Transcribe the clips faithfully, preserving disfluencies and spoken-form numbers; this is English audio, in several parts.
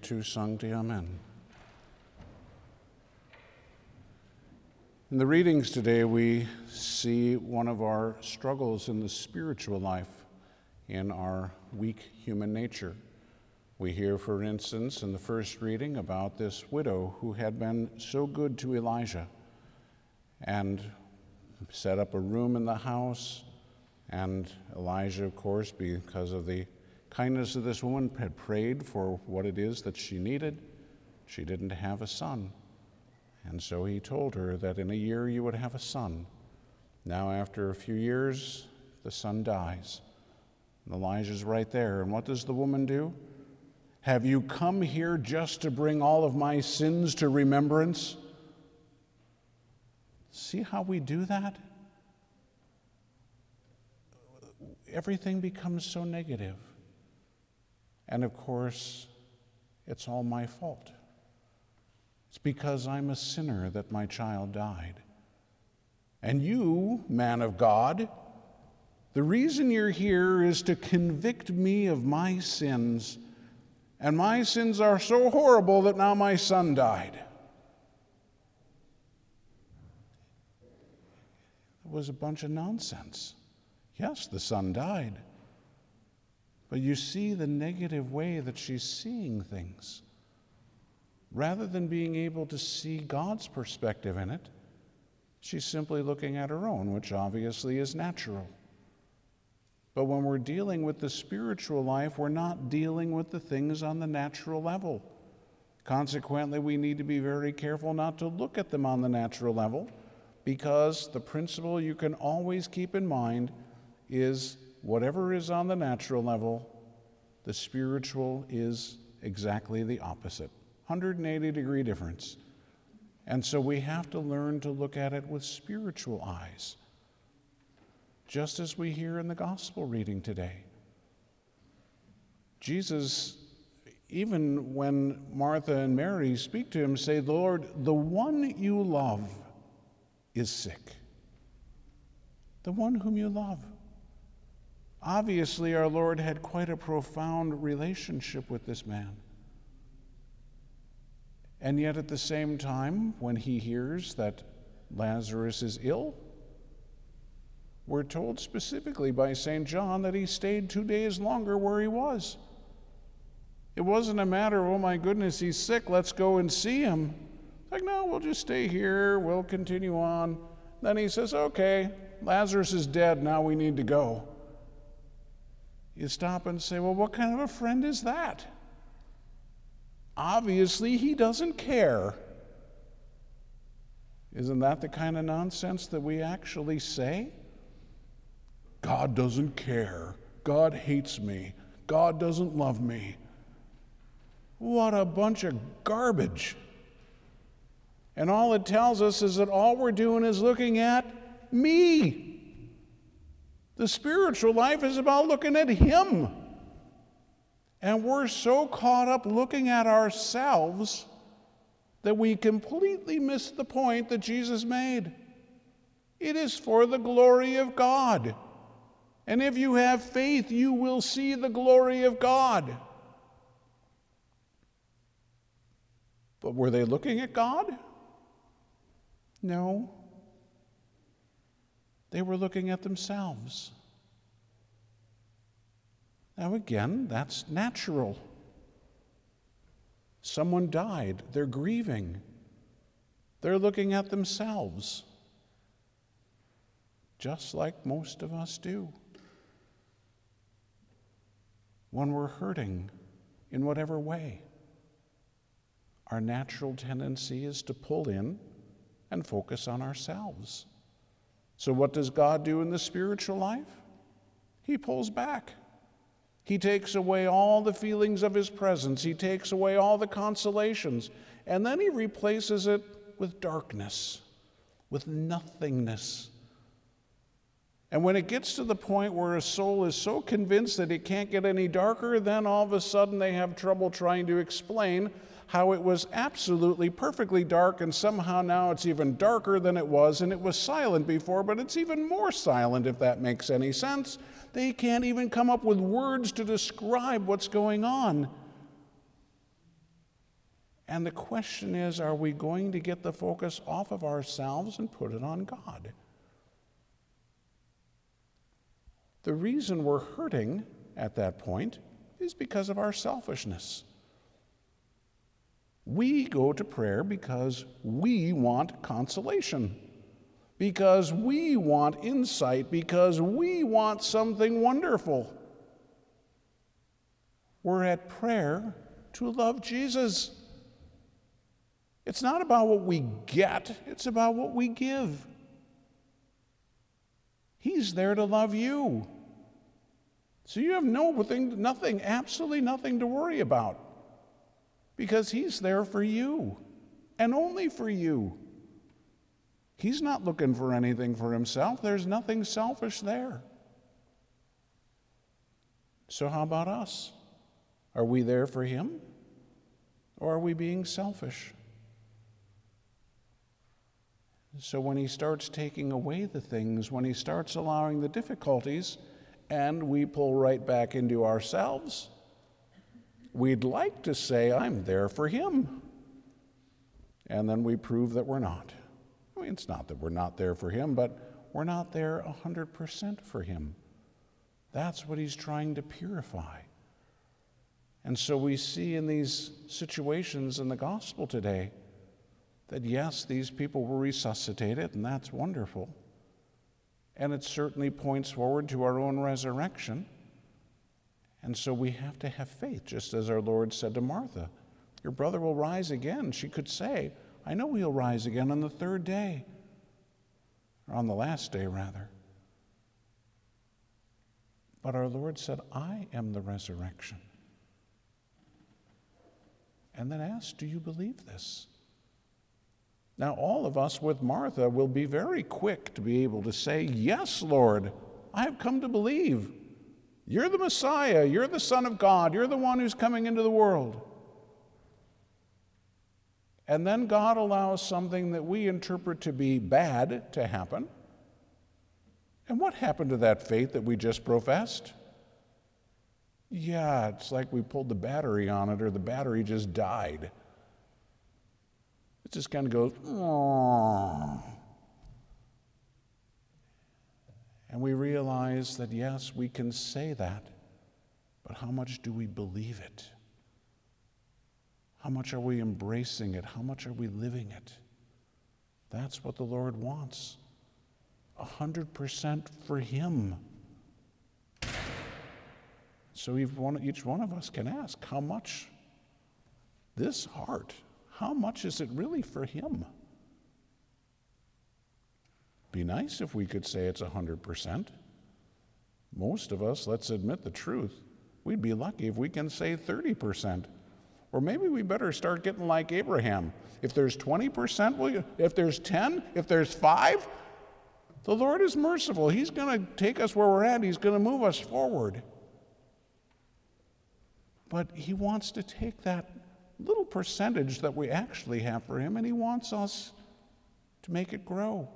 Tu Sancti, Amen. In the readings today, we see one of our struggles in the spiritual life, in our weak human nature. We hear, for instance, in the first reading about this widow who had been so good to Elijah and set up a room in the house. And Elijah, of course, because of the kindness of this woman, had prayed for what it is that she needed. She didn't have a son. And so he told her that in a year you would have a son. Now, after a few years, the son dies. And Elijah's right there. And what does the woman do? Have you come here just to bring all of my sins to remembrance? See how we do that? Everything becomes so negative. And of course, it's all my fault. It's because I'm a sinner that my child died. And you, man of God, the reason you're here is to convict me of my sins. And my sins are so horrible that now my son died. It was a bunch of nonsense. Yes, the son died. But you see the negative way that she's seeing things. Rather than being able to see God's perspective in it, she's simply looking at her own, which obviously is natural. But when we're dealing with the spiritual life, we're not dealing with the things on the natural level. Consequently, we need to be very careful not to look at them on the natural level, because the principle you can always keep in mind is whatever is on the natural level, the spiritual is exactly the opposite. one hundred eighty degree difference. And so we have to learn to look at it with spiritual eyes, just as we hear in the gospel reading today. Jesus, even when Martha and Mary speak to him, say, Lord, the one you love is sick. The one whom you love. Obviously, our Lord had quite a profound relationship with this man. And yet at the same time, when he hears that Lazarus is ill, we're told specifically by Saint John that he stayed two days longer where he was. It wasn't a matter of, oh my goodness, he's sick, let's go and see him. It's like, no, we'll just stay here, we'll continue on. Then he says, okay, Lazarus is dead, now we need to go. You stop and say, well, what kind of a friend is that? Obviously, he doesn't care. Isn't that the kind of nonsense that we actually say? God doesn't care. God hates me. God doesn't love me. What a bunch of garbage. And all it tells us is that all we're doing is looking at me. The spiritual life is about looking at him. And we're so caught up looking at ourselves that we completely miss the point that Jesus made. It is for the glory of God. And if you have faith, you will see the glory of God. But were they looking at God? No. They were looking at themselves. Now again, that's natural. Someone died. They're grieving. They're looking at themselves, just like most of us do. When we're hurting in whatever way, our natural tendency is to pull in and focus on ourselves. So what does God do in the spiritual life? He pulls back. He takes away all the feelings of his presence. He takes away all the consolations. And then he replaces it with darkness, with nothingness. And when it gets to the point where a soul is so convinced that it can't get any darker, then all of a sudden they have trouble trying to explain how it was absolutely perfectly dark, and somehow now it's even darker than it was, and it was silent before, but it's even more silent, if that makes any sense. They can't even come up with words to describe what's going on. And the question is, are we going to get the focus off of ourselves and put it on God? The reason we're hurting at that point is because of our selfishness. We go to prayer because we want consolation, because we want insight, because we want something wonderful. We're at prayer to love Jesus. It's not about what we get, it's about what we give. He's there to love you. So you have no thing, nothing, absolutely nothing to worry about, because he's there for you and only for you. He's not looking for anything for himself. There's nothing selfish there. So how about us? Are we there for him, or are we being selfish? So when he starts taking away the things, when he starts allowing the difficulties, and we pull right back into ourselves, we'd like to say, I'm there for him. And then we prove that we're not. I mean, it's not that we're not there for him, but we're not there one hundred percent for him. That's what he's trying to purify. And so we see in these situations in the gospel today that yes, these people were resuscitated, and that's wonderful. And it certainly points forward to our own resurrection. And so we have to have faith, just as our Lord said to Martha, your brother will rise again. She could say, I know he'll rise again on the third day, or on the last day, rather. But our Lord said, I am the resurrection. And then asked, do you believe this? Now, all of us with Martha will be very quick to be able to say, yes, Lord, I have come to believe. You're the Messiah. You're the Son of God. You're the one who's coming into the world. And then God allows something that we interpret to be bad to happen. And what happened to that faith that we just professed? Yeah, it's like we pulled the battery on it, or the battery just died. It just kind of goes, aww. And we realize that, yes, we can say that, but how much do we believe it? How much are we embracing it? How much are we living it? That's what the Lord wants. A hundred percent for him. So each one, each one of us can ask, how much this heart, how much is it really for him? Be nice if we could say it's a hundred percent. Most of us, let's admit the truth, we'd be lucky if we can say thirty percent. Or maybe we better start getting like Abraham. If there's twenty percent, will you, if there's ten, if there's five, the Lord is merciful. He's going to take us where we're at. He's going to move us forward. But he wants to take that little percentage that we actually have for him, and he wants us to make it grow.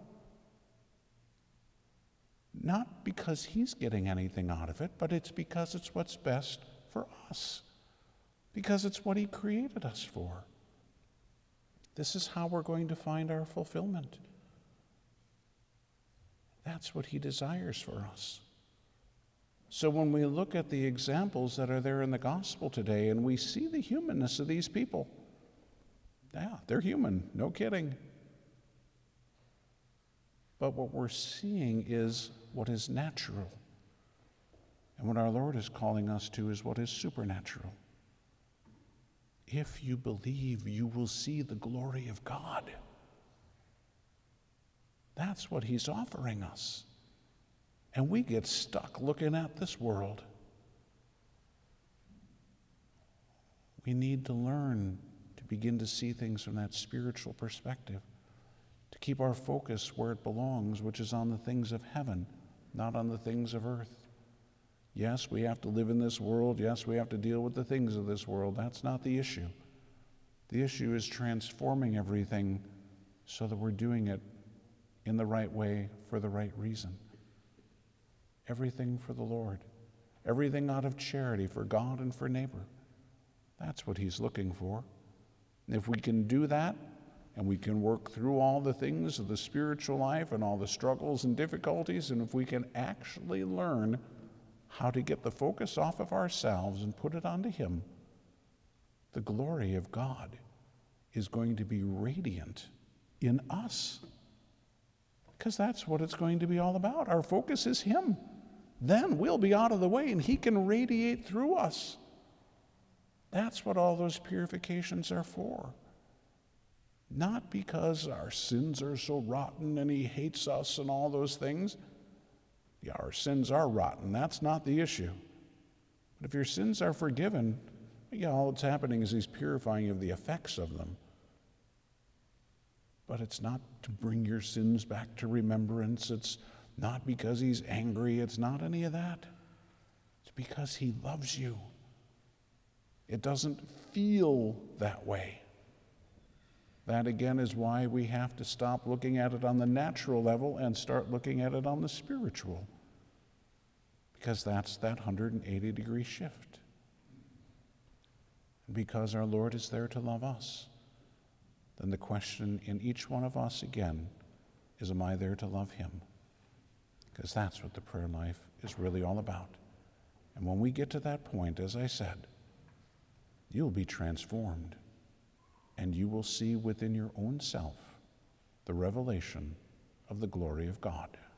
Not because he's getting anything out of it, but it's because it's what's best for us. Because it's what he created us for. This is how we're going to find our fulfillment. That's what he desires for us. So when we look at the examples that are there in the gospel today, and we see the humanness of these people, yeah, they're human, no kidding. But what we're seeing is what is natural. And what our Lord is calling us to is what is supernatural. If you believe, you will see the glory of God. That's what he's offering us. And we get stuck looking at this world. We need to learn to begin to see things from that spiritual perspective, to keep our focus where it belongs, which is on the things of heaven, not on the things of earth. Yes, we have to live in this world. Yes, we have to deal with the things of this world. That's not the issue. The issue is transforming everything so that we're doing it in the right way for the right reason. Everything for the Lord. Everything out of charity for God and for neighbor. That's what he's looking for. And if we can do that, and we can work through all the things of the spiritual life and all the struggles and difficulties, and if we can actually learn how to get the focus off of ourselves and put it onto Him, the glory of God is going to be radiant in us. Because that's what it's going to be all about. Our focus is Him. Then we'll be out of the way and He can radiate through us. That's what all those purifications are for. Not because our sins are so rotten and He hates us and all those things. Yeah, our sins are rotten. That's not the issue. But if your sins are forgiven, yeah, all that's happening is He's purifying you of the effects of them. But it's not to bring your sins back to remembrance. It's not because He's angry. It's not any of that. It's because He loves you. It doesn't feel that way. That, again, is why we have to stop looking at it on the natural level and start looking at it on the spiritual. Because that's that one hundred eighty degree shift. And because our Lord is there to love us, then the question in each one of us, again, is, am I there to love Him? Because that's what the prayer life is really all about. And when we get to that point, as I said, you'll be transformed. And you will see within your own self the revelation of the glory of God.